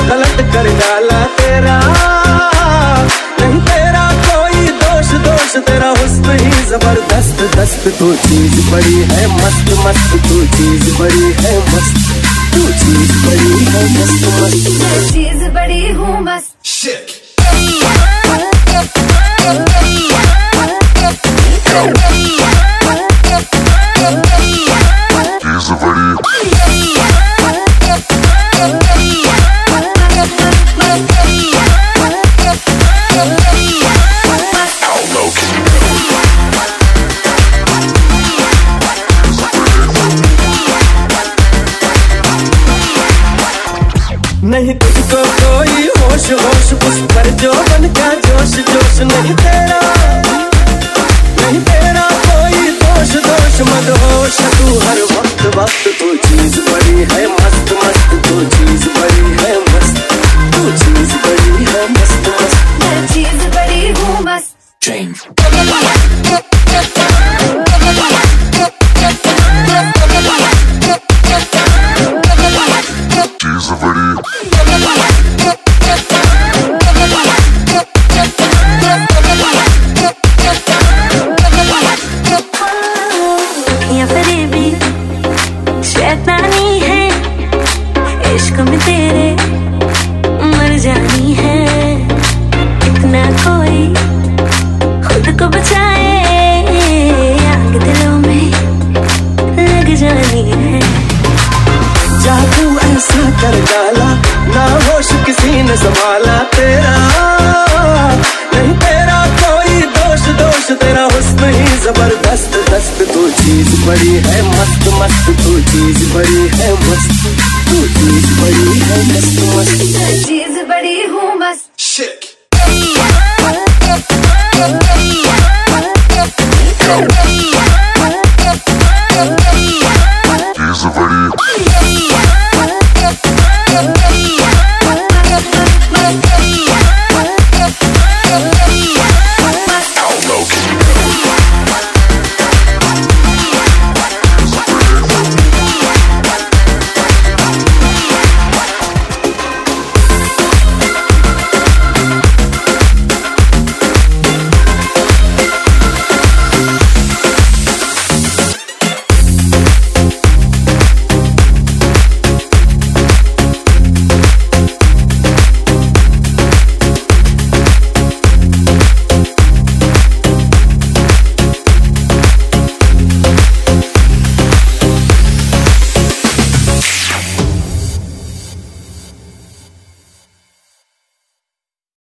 गलत कर डाला तेरा, नहीं तेरा कोई दोष, दोष तेरा हुस्न ही जबरदस्त दस्त। तू चीज बड़ी है मस्त मस्त, तू चीज बड़ी है मस्त, तू चीज बड़ी है मस्त मस्त। मैं चीज बड़ी हूँ मस्त। नहीं तुझको कोई होश होश, उस पर जो बन का जोश जोश, नहीं तेरा, नहीं तेरा कोई दोष दोष मदहोश। तू हर वक्त वक्त, तू चीज बड़ी है मस्त मस्त, तू चीज बड़ी है मस्त, तू चीज बड़ी है मस्त मस्त। मैं चीज बड़ी हूँ मस्त। शैतानी है इश्क में तेरे, मर जानी है कितना कोई खुद को बचाए, आग दिलों में लग जानी है। जादू ऐसा कर डाला, ना होश किसी ने संभाला तेरा, नहीं तेरा कोई दोष, दोष तेरा हुस्न ही जबरदस्त दस्त। तू चीज बड़ी है मस्त मस्त, तू चीज बड़ी है मस्त, तू चीज बड़ी है मस्त मस्त। मैं चीज बड़ी हूँ मस्त। चीज बड़ी